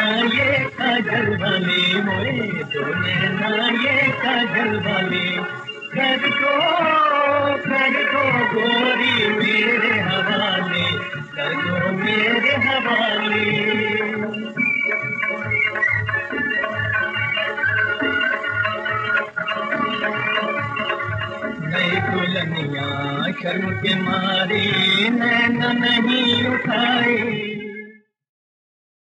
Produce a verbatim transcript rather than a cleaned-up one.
ये काजल वाली मोरे दो नैना ये काजल वाली कर दो कर दो गोरी मेरे हवाले कर दो मेरे हवाले। नई दुल्हनिया शर्म के मारे नैना नहीं उठाए।